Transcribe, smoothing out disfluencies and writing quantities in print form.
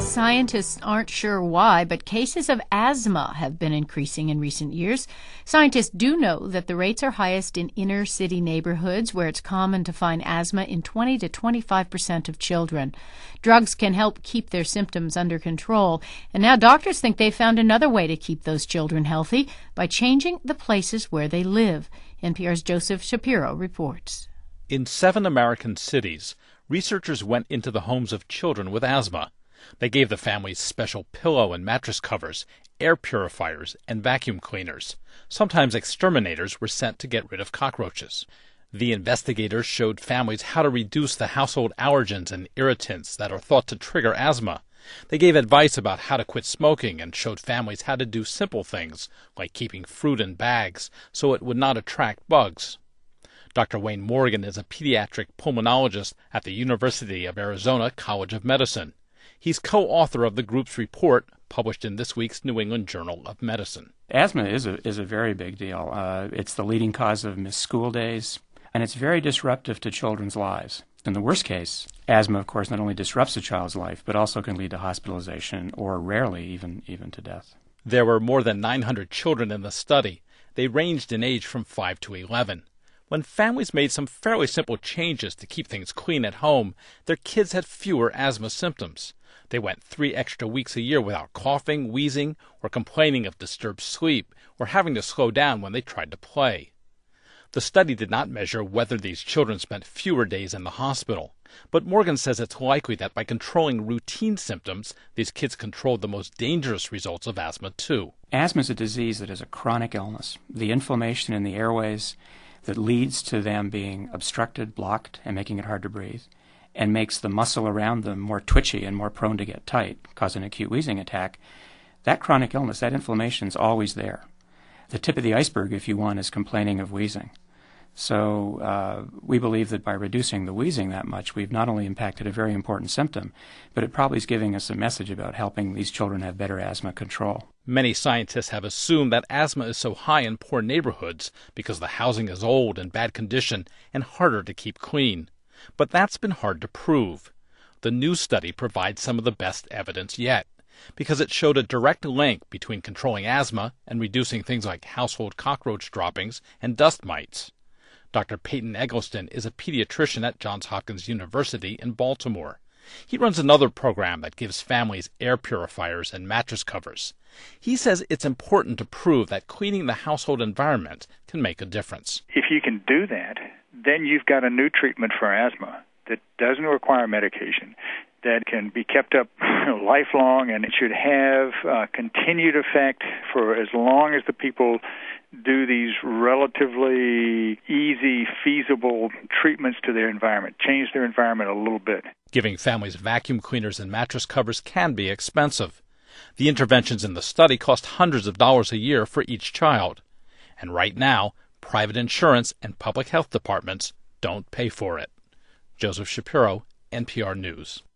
Scientists aren't sure why, but cases of asthma have been increasing in recent years. Scientists do know that the rates are highest in inner city neighborhoods, where it's common to find asthma in 20 to 25% of children. Drugs can help keep their symptoms under control, and now doctors think they've found another way to keep those children healthy by changing the places where they live. NPR's Joseph Shapiro reports. In 7 American cities, researchers went into the homes of children with asthma. They gave the families special pillow and mattress covers, air purifiers, and vacuum cleaners. Sometimes exterminators were sent to get rid of cockroaches. The investigators showed families how to reduce the household allergens and irritants that are thought to trigger asthma. They gave advice about how to quit smoking and showed families how to do simple things, like keeping fruit in bags so it would not attract bugs. Dr. Wayne Morgan is a pediatric pulmonologist at the University of Arizona College of Medicine. He's co-author of the group's report, published in this week's New England Journal of Medicine. Asthma is a very big deal. It's the leading cause of missed school days, and it's very disruptive to children's lives. In the worst case, asthma, of course, not only disrupts a child's life, but also can lead to hospitalization or rarely even to death. There were more than 900 children in the study. They ranged in age from 5 to 11. When families made some fairly simple changes to keep things clean at home, their kids had fewer asthma symptoms. They went 3 extra weeks a year without coughing, wheezing, or complaining of disturbed sleep, or having to slow down when they tried to play. The study did not measure whether these children spent fewer days in the hospital, but Morgan says it's likely that by controlling routine symptoms, these kids controlled the most dangerous results of asthma too. Asthma is a disease that is a chronic illness. The inflammation in the airways that leads to them being obstructed, blocked, and making it hard to breathe, and makes the muscle around them more twitchy and more prone to get tight, cause an acute wheezing attack. That chronic illness, that inflammation is always there. The tip of the iceberg, if you want, is complaining of wheezing. So we believe that by reducing the wheezing that much, we've not only impacted a very important symptom, but it probably is giving us a message about helping these children have better asthma control. Many scientists have assumed that asthma is so high in poor neighborhoods because the housing is old and bad condition and harder to keep clean. But that's been hard to prove. The new study provides some of the best evidence yet, because it showed a direct link between controlling asthma and reducing things like household cockroach droppings and dust mites. Dr. Peyton Eggleston is a pediatrician at Johns Hopkins University in Baltimore. He runs another program that gives families air purifiers and mattress covers. He says it's important to prove that cleaning the household environment can make a difference. If you can do that, then you've got a new treatment for asthma that doesn't require medication, that can be kept up lifelong, and it should have continued effect for as long as the people do these relatively easy, feasible treatments to their environment, change their environment a little bit. Giving families vacuum cleaners and mattress covers can be expensive. The interventions in the study cost hundreds of dollars a year for each child. And right now, private insurance and public health departments don't pay for it. Joseph Shapiro, NPR News.